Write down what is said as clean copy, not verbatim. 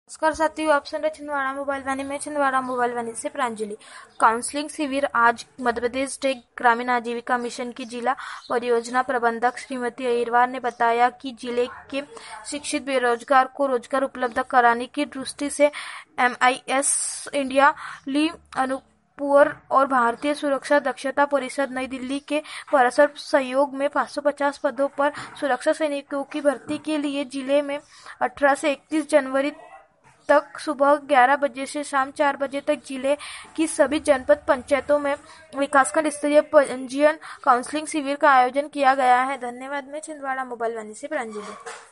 नमस्कार साथियों, आप सुन रहे छिंदवाड़ा मोबाइल वाणी में। छिंदवाड़ा मोबाइल वाणी से प्रांजलि। काउंसलिंग शिविर आज मध्य प्रदेश स्टेट ग्रामीण आजीविका मिशन की जिला परियोजना प्रबंधक श्रीमती अहिरवार ने बताया कि जिले के शिक्षित बेरोजगार को रोजगार उपलब्ध कराने की दृष्टि से MIS इंडिया ली अनुपुर और भारतीय सुरक्षा दक्षता परिषद नई दिल्ली के परस्पर सहयोग में 550 पदों पर सुरक्षा सैनिकों की भर्ती के लिए जिले में 18 से 31 जनवरी तक सुबह 11 बजे से शाम 4 बजे तक जिले की सभी जनपद पंचायतों में विकासखंड स्तरीय पंजीयन काउंसलिंग शिविर का आयोजन किया गया है। धन्यवाद। मैं छिंदवाड़ा मोबाइल वाणी से प्रांजलि।